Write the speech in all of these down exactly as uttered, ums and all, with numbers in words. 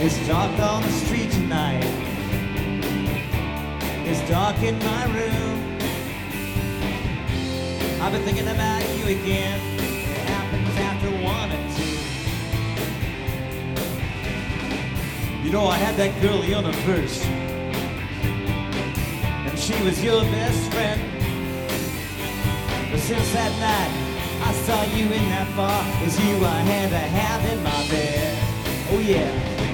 It's dark on the street tonight. It's dark in my room. I've been thinking about you again. It happens after one or two. You know, I had that girl Leona first, and she was your best friend. But since that night I saw you in that bar, it's you I had to have in my bed. Oh yeah.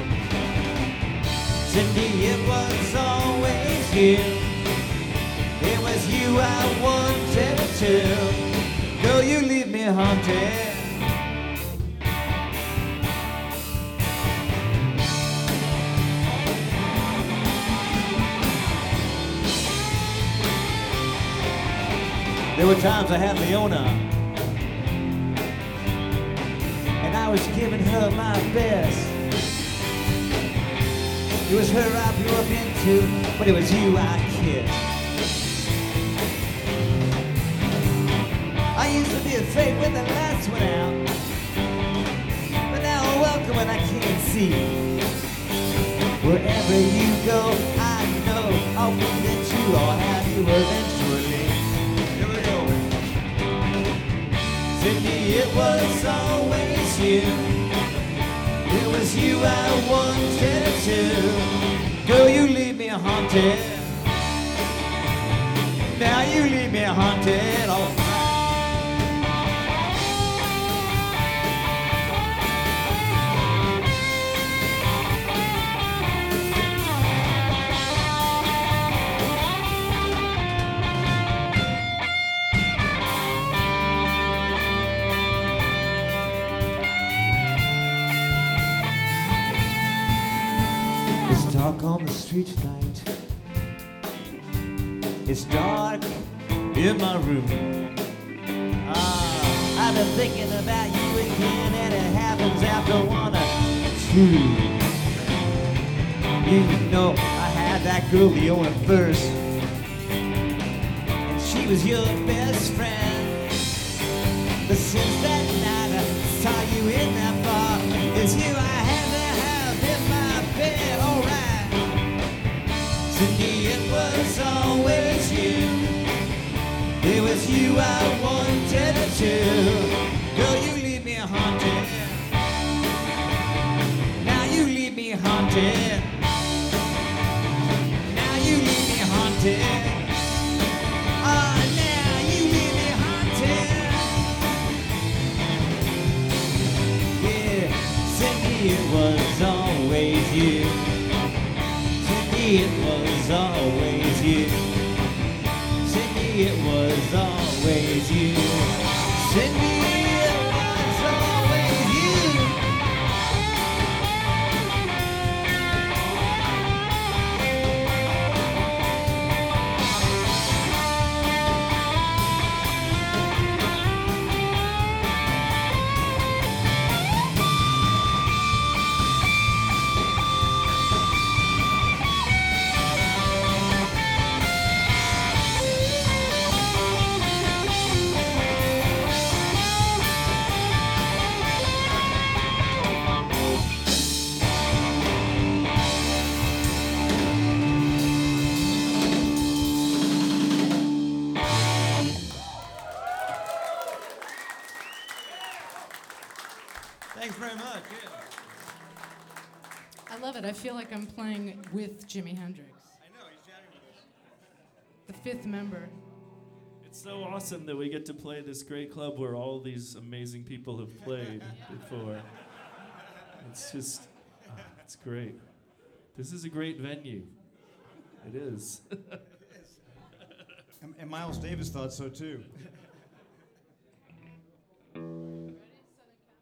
Cindy, it was always you. It was you I wanted to. Girl, you leave me haunted. There were times I had Leona, and I was giving her my best. It was her I blew up into, but it was you I kissed. I used to be afraid when the lights went out, but now I welcome when I can't see. Wherever you go, I know I'll be there too. I'll have you eventually. Here we go. Cindy, it was always you. It was you I wanted to. Girl, you leave me haunted. Now you leave me haunted. Oh. Dark on the street tonight. It's dark in my room. Ah, I've been thinking about you again, and it happens after one or two. You know, I had that girl Leona first, and she was your best friend. But since that night I saw you in that bar, it's you I had to have in my bed. Alright. Cindy, it was always you. It was you I wanted to. Girl, you leave me haunted. Now you leave me haunted. Now you leave me haunted. Ah, now you leave me haunted. Yeah, Cindy, it was always you. It was always you. Cindy, it was always you. Cindy, it was always you. Thanks very much. Yeah. I love it. I feel like I'm playing with Jimi Hendrix. I know, he's jamming with us. The fifth member. It's so awesome that we get to play this great club where all these amazing people have played before. It's just, oh, it's great. This is a great venue. It is. and, and Miles Davis thought so too.